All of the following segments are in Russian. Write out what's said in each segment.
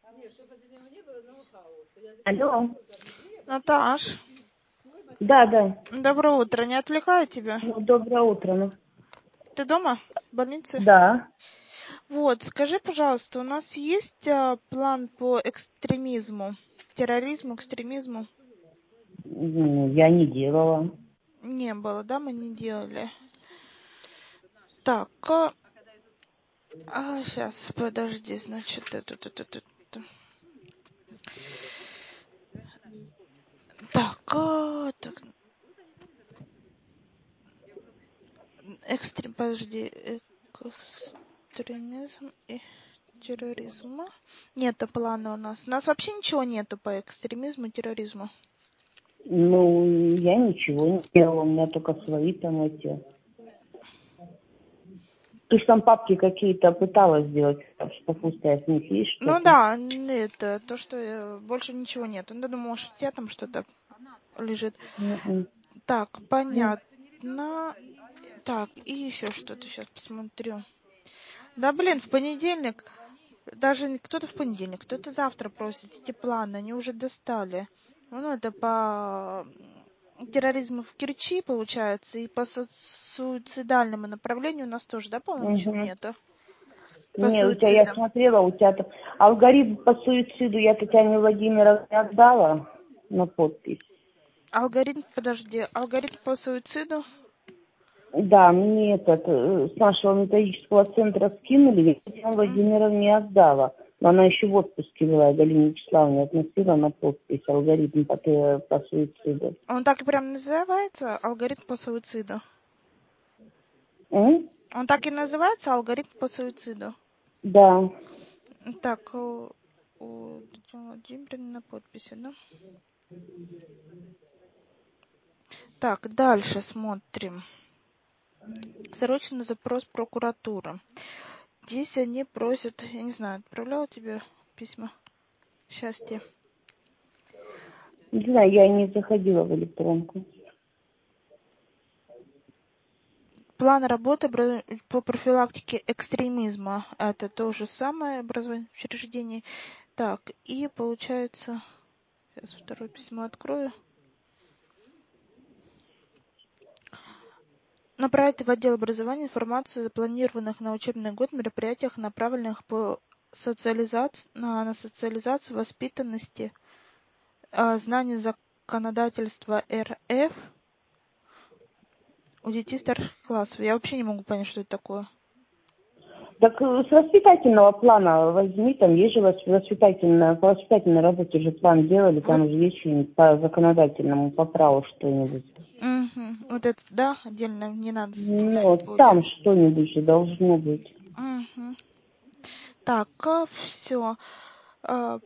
Алло. Наташ, Да. доброе утро. Не отвлекаю тебя? Доброе утро. Ты дома? В больнице? Да. Вот, скажи, пожалуйста, у нас есть план по экстремизму, терроризму, экстремизму? Я не делала. Не было, да, мы не делали. Так, сейчас, подожди, значит, так, подожди, экстремизм и терроризм. Нету плана у нас. У нас вообще ничего нету по экстремизму и терроризму. Я ничего не делала, у меня только свои там эти. Ты ж там папки какие-то пыталась сделать, в шкафу стоят, у них есть что-то? Ну да, это то, что больше ничего нет. Ну, думаю, может, у тебя там что-то лежит. Так, понятно. Так, и еще что-то сейчас посмотрю. Да, блин, в понедельник, даже кто-то в понедельник, кто-то завтра просит эти планы, они уже достали. Ну, это по терроризму в Керчи, получается, и по суицидальному направлению у нас тоже, да, по-моему, ничего нету? Нет, у тебя, я смотрела, у тебя там алгоритм по суициду я Татьяне Владимировне отдала на подпись. Алгоритм по суициду? Да, мне с нашего методического центра скинули, я Татьяне Владимировне отдала. Но она еще в отпуске была, Галина Вячеславовна относила на подпись алгоритм по суициду. Он так и прям называется, алгоритм по суициду? Он так и называется, алгоритм по суициду? Да. Так, у Владимировны на подписи, да? Так, дальше смотрим. Срочный запрос прокуратуры. Здесь они просят, я не знаю, отправляла тебе письма счастья? Не знаю, я не заходила в электронку. План работы по профилактике экстремизма. Это то же самое образование учреждений. Так, и получается... Сейчас второе письмо открою. Направить в отдел образования информацию о запланированных на учебный год мероприятиях, направленных на социализацию воспитанности, знаний законодательства РФ у детей старших классов. Я вообще не могу понять, что это такое. Так с воспитательного плана возьми, там есть же по воспитательной работе же план делали, там же есть что-нибудь по законодательному, по праву что-нибудь. Вот это, да, отдельно не надо. Там что-нибудь же должно быть. Так, все. По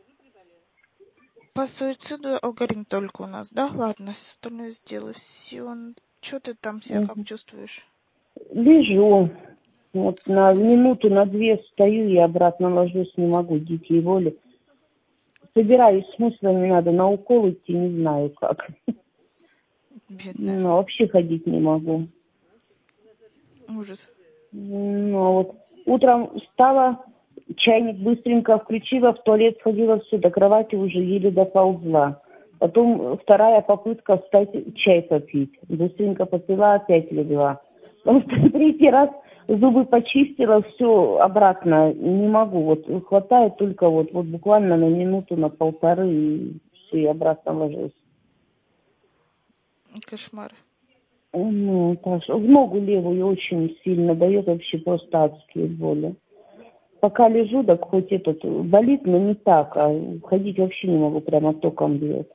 суициду алгоритм только у нас, да? Ладно, остальное сделаю. Все. Что ты там себя как чувствуешь? Лежу. Вот на минуту, на две встаю и обратно ложусь, не могу, дикие воли. Собираюсь с мыслями, надо на укол идти, не знаю как. Бедная. Вообще ходить не могу. Ужас. Вот утром встала, чайник быстренько включила, в туалет сходила, все, до кровати уже еле доползла. Потом вторая попытка встать, чай попить. Быстренько попила, опять легла. Третий раз зубы почистила, все обратно не могу. Вот хватает только вот буквально на минуту, на полторы, и все, и обратно ложусь. Кошмар. Так что в ногу левую очень сильно дает, вообще просто адские боли. Пока лежу, так хоть болит, но не так, а ходить вообще не могу, прямо током бьет.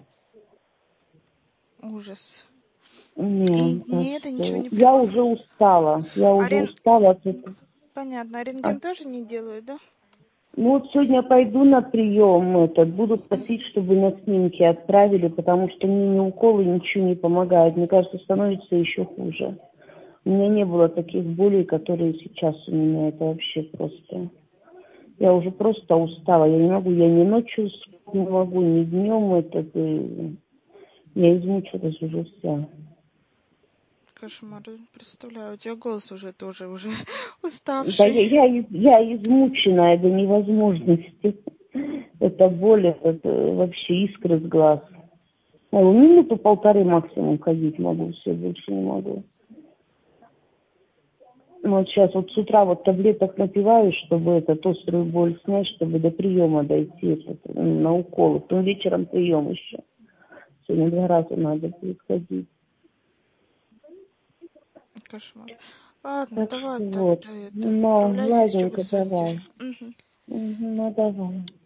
Ужас. Нет, ничего не я уже устала, от этого. Понятно, а рентген тоже не делают, да? Вот сегодня пойду на прием, буду просить, чтобы на снимки отправили, потому что мне ни уколы, ничего не помогает. Мне кажется, становится еще хуже. У меня не было таких болей, которые сейчас у меня. Это вообще просто... Я уже просто устала. Я не могу, я ни ночью спать не могу, ни днем. Я измучилась уже вся. Кошмар, представляю, у тебя голос уже тоже уставший. Да, я измученная до невозможности. Это боль, это вообще искры с глаз. Минуту-полторы максимум ходить могу, все, больше не могу. Вот сейчас вот с утра вот таблеток напиваю, чтобы эту острую боль снять, чтобы до приема дойти на уколы. Потом вечером прием еще. Сегодня 2 раза надо будет ходить. Кошмар. Ладно, Так давай что тогда вот. это. Ну, Отправляйся, с чего ладненько, звоните. давай. Ну, давай.